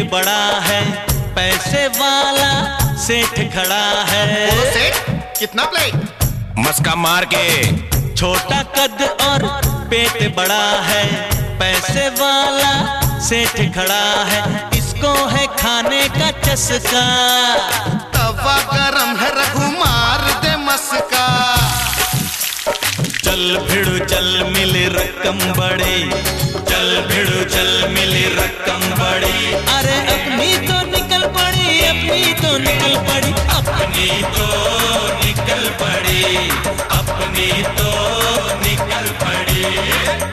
बड़ा है, पैसे वाला सेठ खड़ा है। सेठ कितना प्लेट? मस्का मार के। छोटा कद और पेट बड़ा है, पैसे वाला सेठ खड़ा है, इसको है खाने का चस्का। तवा गरम है रघु मार दे मस्का। चल भिड़ो चल मिले रकम बड़ी, चल भिड़ो चल मिले रकम बड़ी। अरे अपनी तो निकल पड़ी, अपनी तो निकल पड़ी, अपनी तो निकल पड़ी, अपनी तो निकल पड़ी।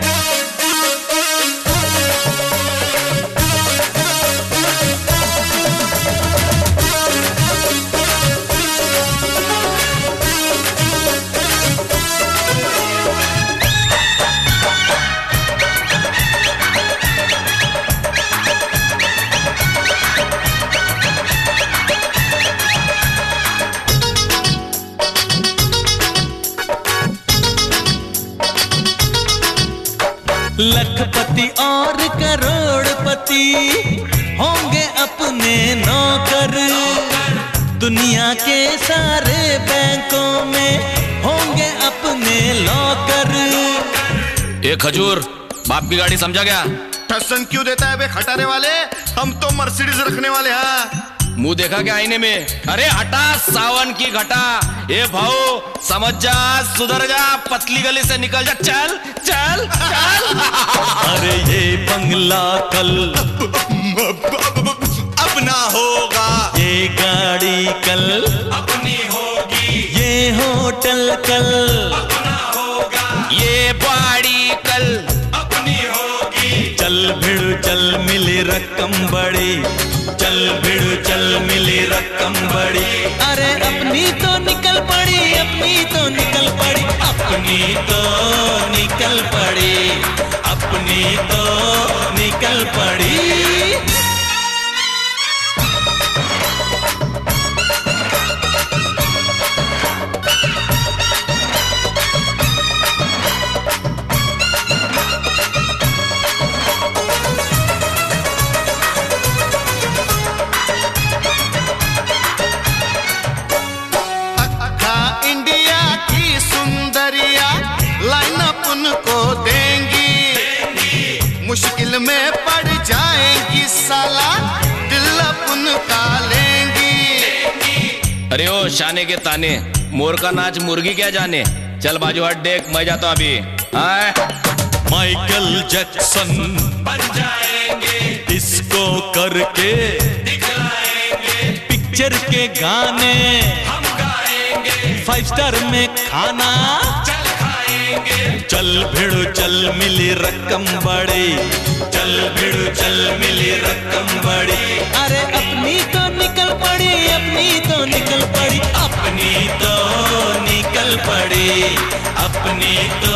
लखपति और करोड़पति होंगे अपने नौकर, दुनिया के सारे बैंकों में होंगे अपने लॉकर। ए खजूर, बाप की गाड़ी समझा क्या? ठसन क्यों देता है बे खटारे वाले? हम तो मर्सिडीज रखने वाले हैं। मुंह देखा क्या आईने में? अरे हटा सावन की घटा। ए भाऊ समझ जा, सुधर जा, पतली गली से निकल जा, चल चल चल। अरे ये बंगला कल अब ना होगा, ये गाड़ी कल अपनी होगी, ये होटल कल अपना होगा, ये बाड़ी कल अपनी होगी। चल भिड़ो चल मिली रकम बड़ी, चल भिड़ो चल मिली रकम बड़ी। अरे अपनी तो निकल पड़ी, अपनी तो निकल पड़ी, अपनी तो निकल पड़ी, अपनी तो निकल पड़ी। मुश्किल में पड़ जाएंगी साला, दिल अपन का लेंगी। अरे ओ शाने के ताने, मोर का नाच मुर्गी क्या जाने। चल बाजू हट देख, मैं जाता हूँ अभी। माइकल जैक्सन बन जाएंगे, डिस्को करके दिखलाएंगे, पिक्चर के गाने हम गाएंगे, 5 स्टार में खाना चल खाएंगे। चल भिड़ो चल मिली रकम बड़ी, चल भिड़ो चल मिली रकम बड़ी। अरे अपनी तो निकल पड़ी, अपनी तो निकल पड़ी, अपनी तो निकल पड़ी, अपनी तो